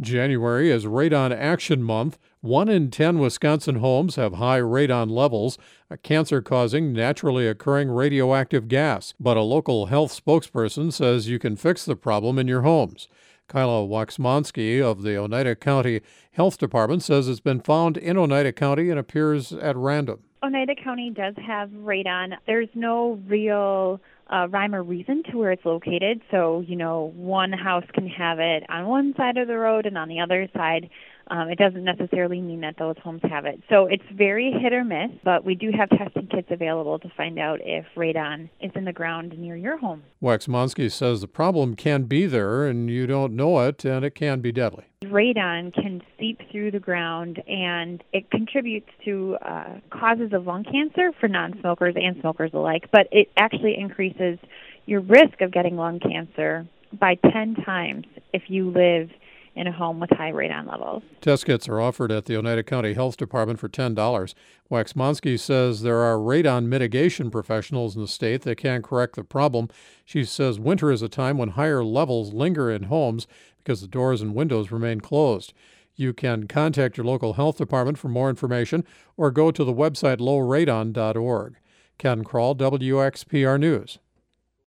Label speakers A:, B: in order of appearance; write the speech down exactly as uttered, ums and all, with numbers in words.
A: January is Radon Action Month. One in ten Wisconsin homes have high radon levels, a cancer-causing, naturally occurring radioactive gas. But a local health spokesperson says you can fix the problem in your homes. Kyla Waxmansky of the Oneida County Health Department says it's been found in Oneida County and appears at random.
B: Oneida County does have radon. There's no real uh, rhyme or reason to where it's located. So, you know, one house can have it on one side of the road and on the other side. Um, it doesn't necessarily mean that those homes have it. So it's very hit or miss, but we do have testing kits available to find out if radon is in the ground near your home.
A: Waxmansky says the problem can be there and you don't know it, and it can be deadly.
B: Radon can seep through the ground, and it contributes to uh, causes of lung cancer for non-smokers and smokers alike, but it actually increases your risk of getting lung cancer by ten times if you live in a home with high radon levels.
A: Test kits are offered at the Oneida County Health Department for ten dollars. Waxmansky says there are radon mitigation professionals in the state that can correct the problem. She says winter is a time when higher levels linger in homes because the doors and windows remain closed. You can contact your local health department for more information or go to the website low radon dot org. Ken Kroll, W X P R News.